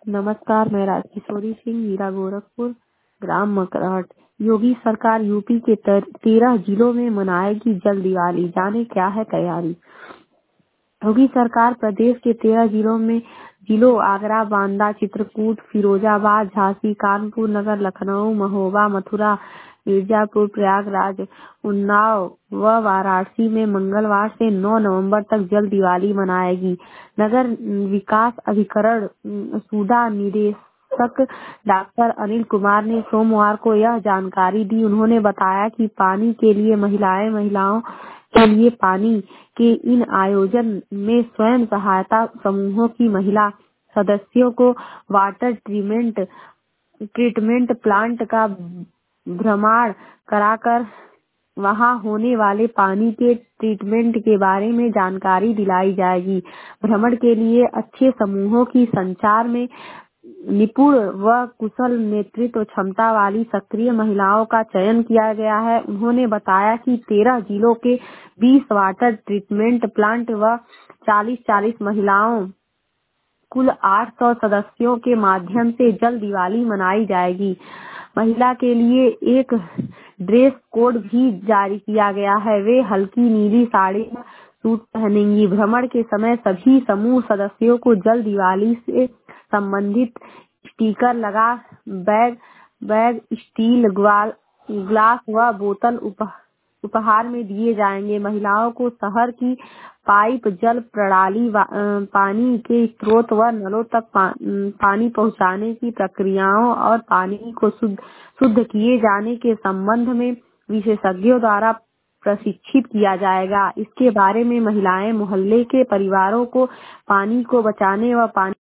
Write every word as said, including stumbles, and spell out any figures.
नमस्कार, मैं राजकिशोरी सिंह, मीरा गोरखपुर, ग्राम मकराट। योगी सरकार यूपी के तेरह जिलों में मनाएगी जल दिवाली, जाने क्या है तैयारी। योगी सरकार प्रदेश के तेरह जिलों में जिलों आगरा, बांदा, चित्रकूट, फिरोजाबाद, झांसी, कानपुर नगर, लखनऊ, महोबा, मथुरा, मिर्जापुर, प्रयागराज, उन्नाव व वाराणसी में मंगलवार से नौ नवंबर तक जल दिवाली मनाएगी। नगर विकास अभिकरण सूडा निदेशक डॉक्टर अनिल कुमार ने सोमवार को यह जानकारी दी। उन्होंने बताया कि पानी के लिए महिलाएं महिलाओं के लिए पानी के इन आयोजन में स्वयं सहायता समूहों की महिला सदस्यों को वाटर ट्रीटमेंट ट्रीटमेंट प्लांट का भ्रमण कराकर वहां होने वाले पानी के ट्रीटमेंट के बारे में जानकारी दिलाई जाएगी। भ्रमण के लिए अच्छे समूहों की संचार में निपुण व कुशल नेतृत्व क्षमता वाली सक्रिय महिलाओं का चयन किया गया है। उन्होंने बताया कि तेरह जिलों के बीस वाटर ट्रीटमेंट प्लांट व चालीस चालीस महिलाओं कुल आठ सौ सदस्यों के माध्यम से जल दिवाली मनाई जाएगी। महिला के लिए एक ड्रेस कोड भी जारी किया गया है। वे हल्की नीली साड़ी सूट पहनेंगी। भ्रमण के समय सभी समूह सदस्यों को जल दिवाली से संबंधित स्टिकर लगा बैग बैग स्टील ग्लास व बोतल उपहार में दिए जाएंगे। महिलाओं को शहर की पाइप जल प्रणाली, पानी के स्रोत व नलों तक पा, पानी पहुंचाने की प्रक्रियाओं और पानी को शुद्ध शुद्ध किए जाने के संबंध में विशेषज्ञों द्वारा प्रशिक्षित किया जाएगा। इसके बारे में महिलाएं मोहल्ले के परिवारों को पानी को बचाने व पानी